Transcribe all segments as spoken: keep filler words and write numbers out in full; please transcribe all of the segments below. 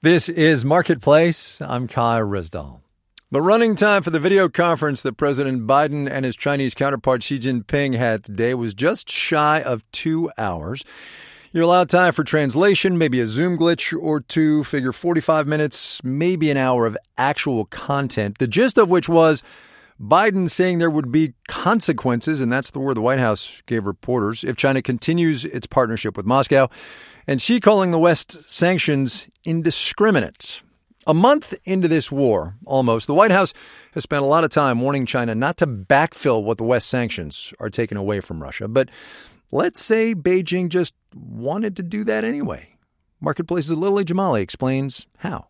This is Marketplace. I'm Kai Rizdal. The running time for the video conference that President Biden and his Chinese counterpart Xi Jinping had today was just shy of two hours. You're allowed time for translation, maybe a Zoom glitch or two, figure forty-five minutes, maybe an hour of actual content, the gist of which was Biden saying there would be consequences, and that's the word the White House gave reporters, if China continues its partnership with Moscow, and Xi calling the West sanctions indiscriminate. A month into this war, almost, the White House has spent a lot of time warning China not to backfill what the West sanctions are taking away from Russia. But let's say Beijing just wanted to do that anyway. Marketplace's Lily Jamali explains how.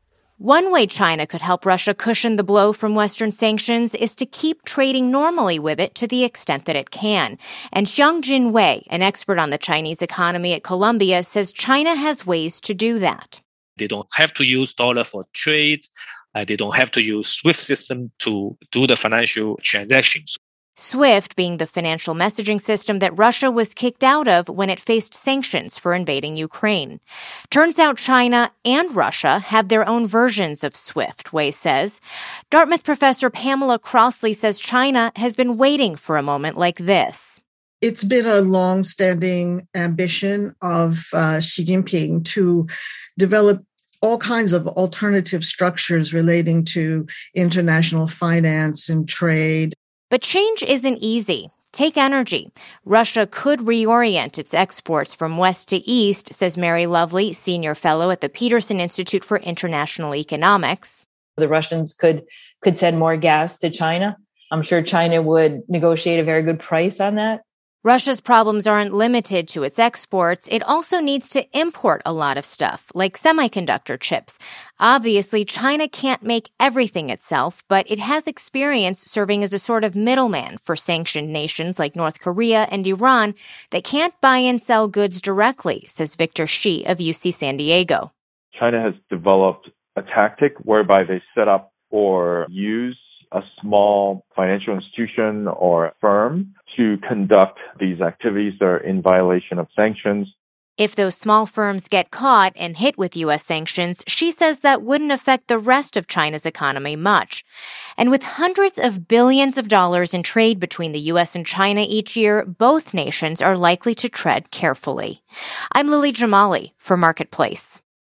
One way China could help Russia cushion the blow from Western sanctions is to keep trading normally with it to the extent that it can. And Xiangjin Wei, an expert on the Chinese economy at Columbia, says China has ways to do that. They don't have to use dollar for trade. Uh, they don't have to use SWIFT system to do the financial transactions. SWIFT being the financial messaging system that Russia was kicked out of when it faced sanctions for invading Ukraine. Turns out China and Russia have their own versions of SWIFT, Wei says. Dartmouth professor Pamela Crossley says China has been waiting for a moment like this. It's been a long-standing ambition of uh, Xi Jinping to develop all kinds of alternative structures relating to international finance and trade. But change isn't easy. Take energy. Russia could reorient its exports from west to east, says Mary Lovely, senior fellow at the Peterson Institute for International Economics. The Russians could could send more gas to China. I'm sure China would negotiate a very good price on that. Russia's problems aren't limited to its exports. It also needs to import a lot of stuff, like semiconductor chips. Obviously, China can't make everything itself, but it has experience serving as a sort of middleman for sanctioned nations like North Korea and Iran that can't buy and sell goods directly, says Victor Shi of U C San Diego. China has developed a tactic whereby they set up or use a small financial institution or firm to conduct these activities that are in violation of sanctions. If those small firms get caught and hit with U S sanctions, she says that wouldn't affect the rest of China's economy much. And with hundreds of billions of dollars in trade between the U S and China each year, both nations are likely to tread carefully. I'm Lily Jamali for Marketplace.